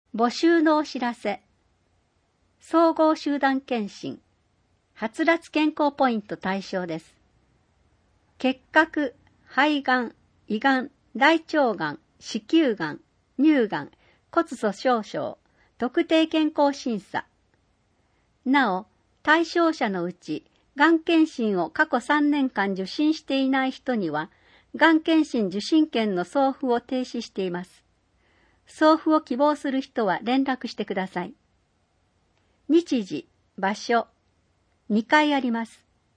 募集のお知らせ。総合集団検診。はつらつ健康ポイント対象です。結核、肺がん、胃がん、大腸がん、子宮がん、乳がん、骨粗鬆症、特定健康審査。なお、対象者のうち、がん検診を過去3年間受診していない人には、がん検診受診券の送付を停止しています。送付を希望する人は連絡してください。日時、場所、2回あります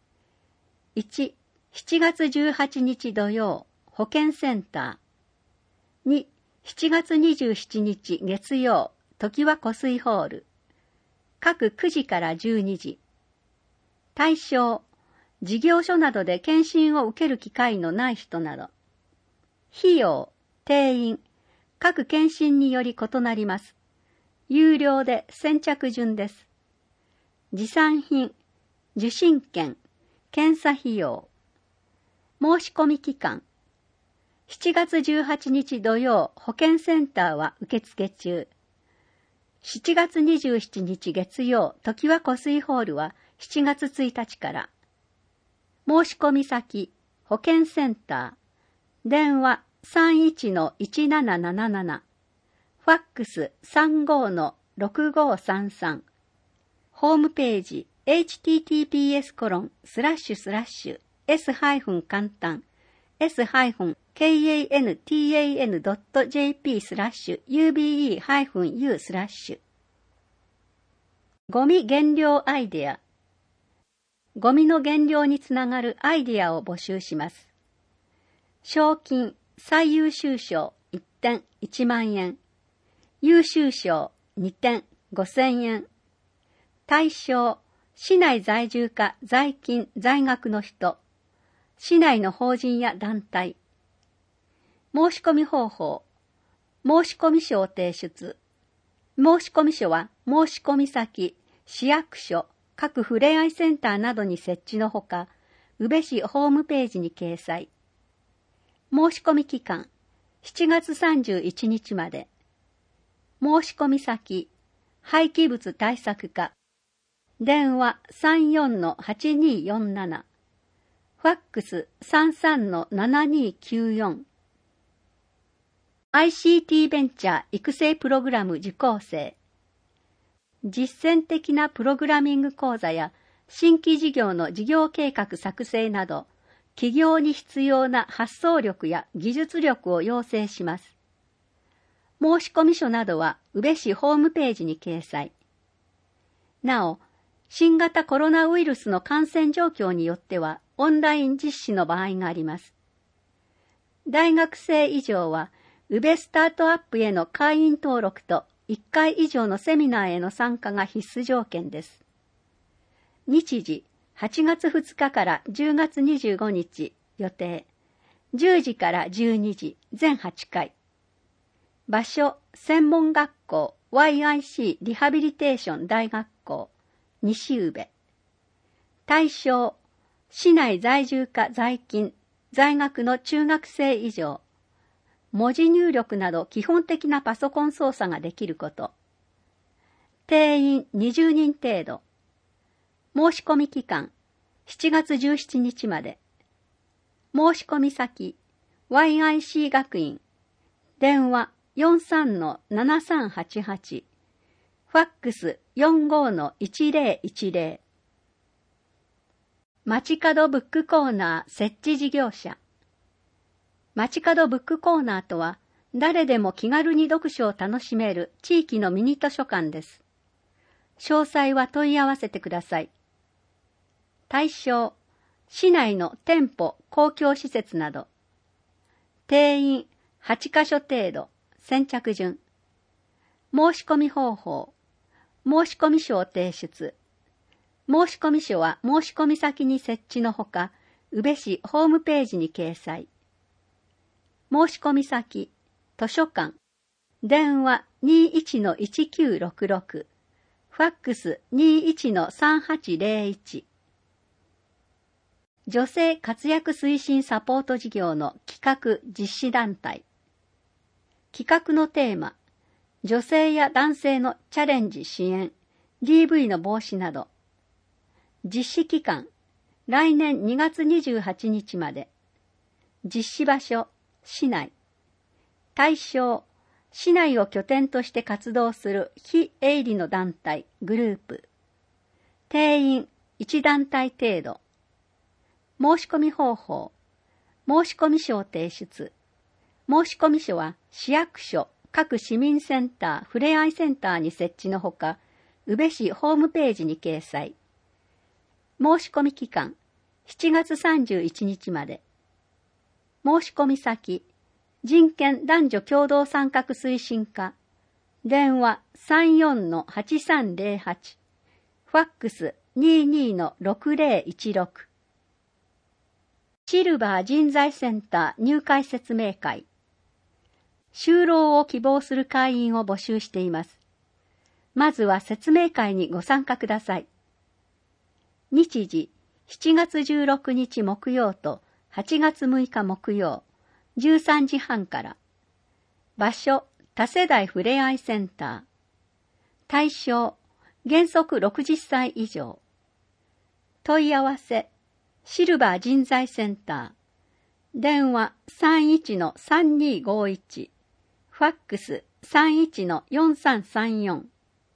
。1、7月18日土曜、保健センター。2、7月27日月曜、常盤湖水ホール。各9時から12時。対象、事業所などで検診を受ける機会のない人など。費用、定員、各検診により異なります。有料で先着順です。持参品、受診券、検査費用。申し込み期間。7月18日土曜、保健センターは受付中。7月27日月曜、常盤湖水ホールは7月1日から。申し込み先、保健センター。電話31-1777。ファックス 35-6533。ホームページ https://s-kantan s-kantan.jp/ube-u/ ゴミ減量アイデア。ゴミの減量につながるアイデアを募集します。賞金、最優秀賞1点1万円。優秀賞2点5000円。対象、市内在住か在勤在学の人。市内の法人や団体。申し込み方法。申込書を提出。申込書は申込先、市役所、各ふれあいセンターなどに設置のほか、宇部市ホームページに掲載。申し込み期間、7月31日まで。申込先、廃棄物対策課。電話34-8247。ファックス 33-7294。ICT ベンチャー育成プログラム受講生。実践的なプログラミング講座や新規事業の事業計画作成など、企業に必要な発想力や技術力を養成します。申込書などは宇部市ホームページに掲載。なお、新型コロナウイルスの感染状況によってはオンライン実施の場合があります。大学生以上は宇部スタートアップへの会員登録と1回以上のセミナーへの参加が必須条件です。日時、8月2日から10月25日予定。10時から12時、全8回。場所、専門学校 YIC リハビリテーション大学校、西宇部。対象、市内在住か在勤、在学の中学生以上。文字入力など基本的なパソコン操作ができること。定員20人程度。申し込み期間、7月17日まで。申し込み先、YIC 学院。電話43-7388。ファックス 45-1010。街角ブックコーナー設置事業者。街角ブックコーナーとは、誰でも気軽に読書を楽しめる地域のミニ図書館です。詳細は問い合わせてください。対象、市内の店舗、公共施設など。定員8カ所程度、先着順。申し込み方法。申込書を提出。申込書は申込先に設置のほか、宇部市ホームページに掲載。申込先、図書館。電話21-1966。ファックス 21-3801。女性活躍推進サポート事業の企画実施団体。企画のテーマ、 女性や男性のチャレンジ支援、DV の防止など。実施期間、来年2月28日まで。実施場所、市内。対象、市内を拠点として活動する非営利の団体、グループ。定員、1団体程度。申し込み方法。申込書を提出。申込書は市役所、各市民センター、ふれあいセンターに設置のほか、宇部市ホームページに掲載。申し込み期間、7月31日まで。申し込み先、人権男女共同参画推進課、電話 34-8308、ファックス 22-6016。シルバー人材センター入会説明会。就労を希望する会員を募集しています。まずは説明会にご参加ください。日時、7月16日木曜と8月6日木曜、13時半から。場所、多世代ふれあいセンター。対象、原則60歳以上。問い合わせ、シルバー人材センター。電話 31-3251。ファックス 31-4334。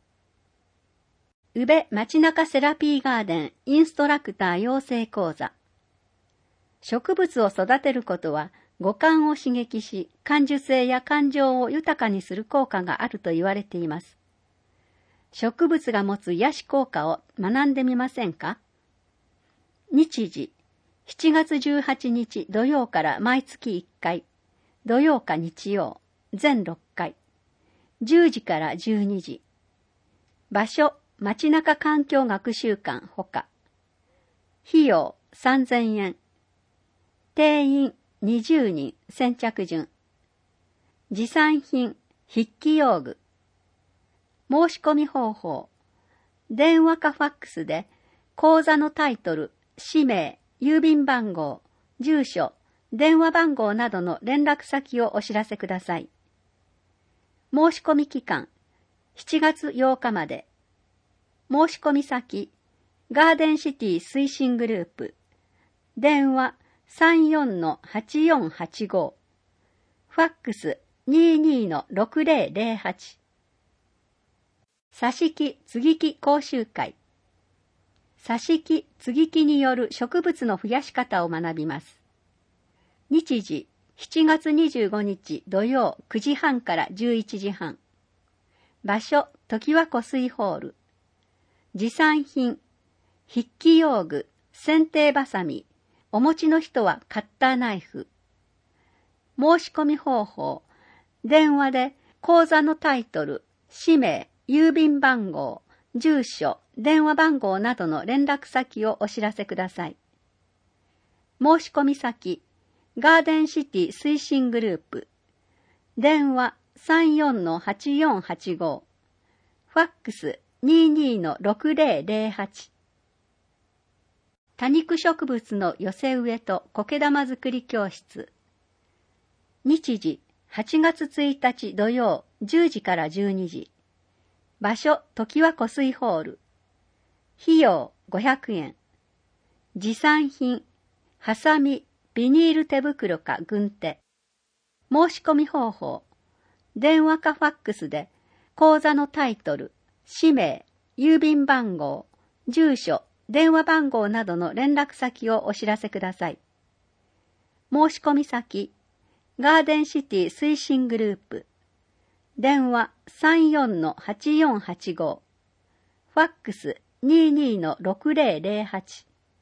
宇部街中セラピーガーデンインストラクター養成講座。植物を育てることは五感を刺激し、感受性や感情を豊かにする効果があると言われています。植物が持つ癒し効果を学んでみませんか？日時、7月18日土曜から毎月1回、土曜か日曜、全6回、10時から12時。場所、街中環境学習館ほか。費用3000円。定員20人先着順。持参品、筆記用具。申し込み方法。電話かファックスで、講座のタイトル、氏名、郵便番号、住所、電話番号などの連絡先をお知らせください。申し込み期間、7月8日まで。申し込み先、ガーデンシティ推進グループ。電話 34-8485。ファックス 22-6008。挿し木接ぎ木講習会。挿し木接ぎ木による植物の増やし方を学びます。日時、7月25日土曜9時半から11時半。場所、常盤湖水ホール。持参品、筆記用具、剪定バサミ、お持ちの人はカッターナイフ。申し込み方法、電話で講座のタイトル、氏名、郵便番号、住所、電話番号などの連絡先をお知らせください。申し込み先、ガーデンシティ推進グループ。電話 34-8485。ファックス 22-6008。多肉植物の寄せ植えと苔玉作り教室。日時、8月1日土曜10時から12時。場所、常盤湖水ホール。費用500円。持参品、ハサミ、ビニール手袋か軍手。申し込み方法、電話かファックスで講座のタイトル、氏名、郵便番号、住所、電話番号などの連絡先をお知らせください。申し込み先、ガーデンシティ推進グループ。電話 34-8485。ファックス 22-6008。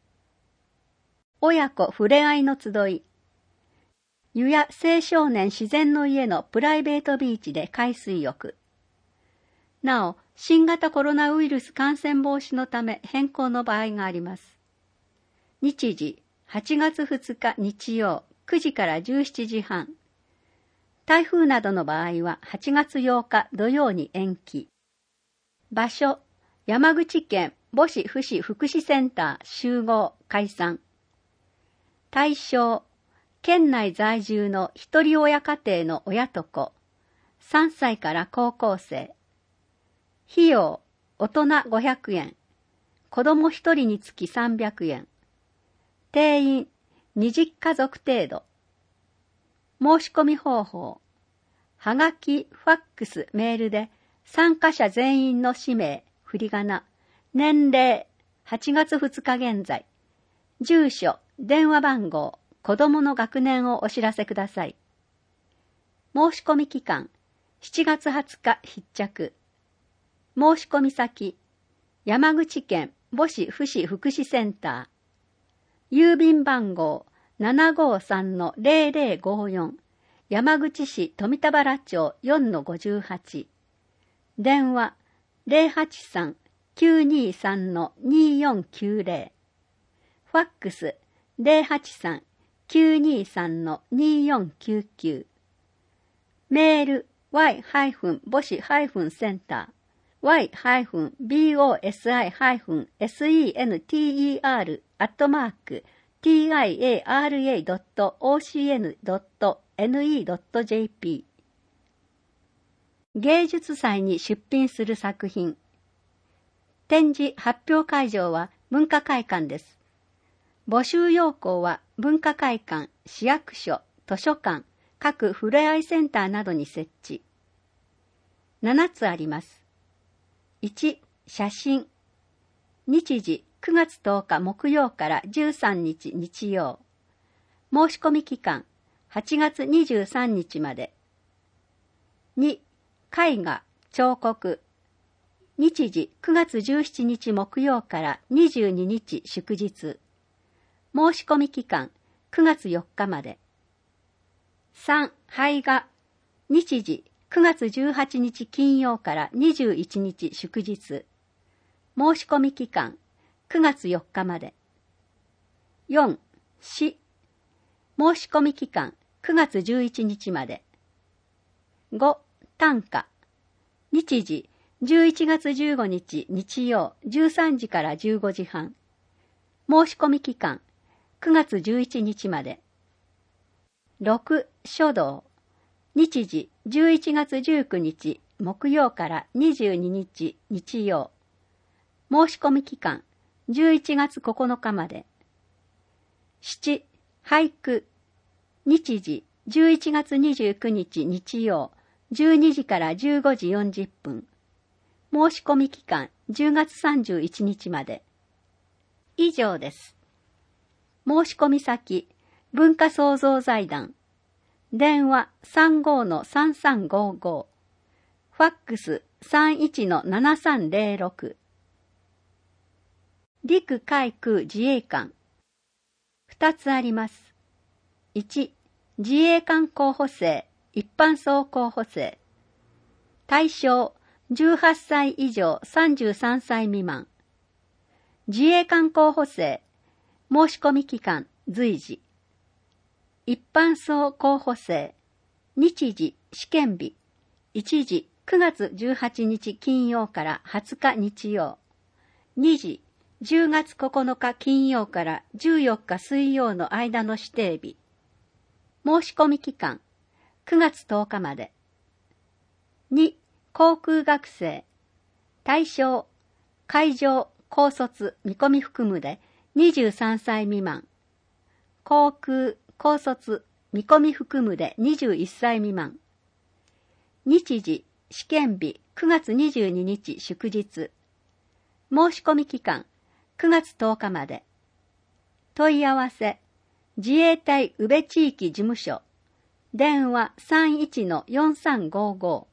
親子ふれあいの集い。湯屋青少年自然の家のプライベートビーチで海水浴。なお、新型コロナウイルス感染防止のため変更の場合があります。日時、8月2日日曜9時から17時半。台風などの場合は8月8日土曜に延期。場所、山口県母子父子福祉センター集合解散。対象、県内在住の一人親家庭の親と子、 3歳から高校生。費用、大人500円。子供1人につき300円。定員、20家族程度。申し込み方法。はがき、ファックス、メールで、参加者全員の氏名、振り仮名、年齢、8月2日現在、住所、電話番号、子供の学年をお知らせください。申し込み期間、7月20日必着。申し込み先、山口県母子福祉福祉センター。郵便番号 753-0054。山口市富田原町 4-58。電話 083-923-2490。ファックス 083-923-2499。メール y-bosi-center y-bosi-center.tiara.ocn.ne.jp。 芸術祭に出品する作品。展示発表会場は文化会館です。募集要項は文化会館、市役所、図書館、各ふれあいセンターなどに設置。7つあります。1、写真。日時9月10日木曜から13日日曜。申し込み期間8月23日まで。2、絵画、彫刻。日時9月17日木曜から22日祝日。申し込み期間9月4日まで。3、絵画。日時9月18日金曜から21日祝日。申し込み期間9月4日まで。4、詩。申し込み期間9月11日まで。5、短歌。日時11月15日日曜13時から15時半。申し込み期間9月11日まで。6、書道。日時11月19日木曜から22日日曜。申し込み期間11月9日まで。7、俳句。日時11月29日日曜12時から15時40分。申し込み期間10月31日まで。以上です。申し込み先、文化創造財団。電話 35-3355。ファックス 31-7306。陸海空自衛官。2つあります。1、自衛官候補生、一般層候補生。対象、18歳以上33歳未満。自衛官候補生、申し込み期間随時。一般層候補生、日時、試験日、1時9月18日金曜から20日日曜、2時10月9日金曜から14日水曜の間の指定日。申し込み期間9月10日まで。2、航空学生。対象、海上、高卒、見込み含むで23歳未満。航空、高卒、見込み含むで21歳未満。日時、試験日9月22日祝日。申し込み期間9月10日まで。問い合わせ、自衛隊宇部地域事務所。電話 31-4355。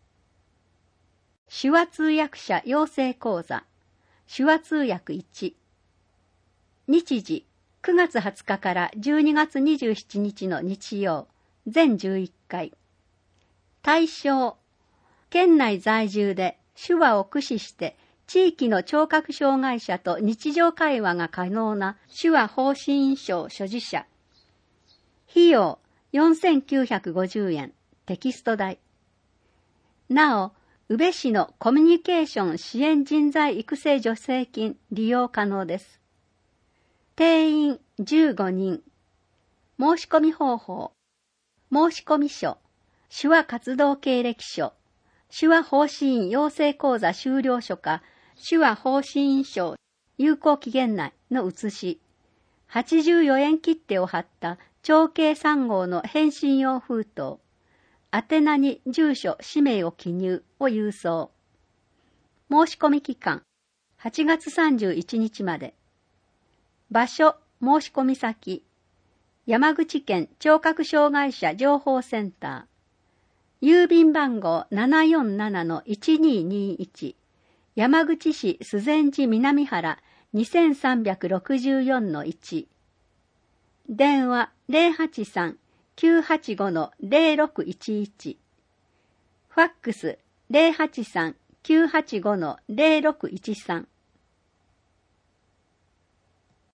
手話通訳者養成講座。手話通訳1。日時、9月20日から12月27日の日曜、全11回。対象、県内在住で手話を駆使して地域の聴覚障害者と日常会話が可能な手話放心証所持者。費用4950円、テキスト代。なお、宇部市のコミュニケーション支援人材育成助成金利用可能です。定員15人。申し込み方法。申し込み書。 手話活動経歴書、手話方針員養成講座修了書か、手話方針員証有効期限内の写し、84円切手を貼った長径3号の返信用封筒、宛名に住所、氏名を記入を郵送。申し込み期間、8月31日まで。場所、申し込み先、山口県聴覚障害者情報センター、郵便番号 747-1221、山口市須善寺南原 2364-1、電話 083-985-0611、ファックス 083-985-0613、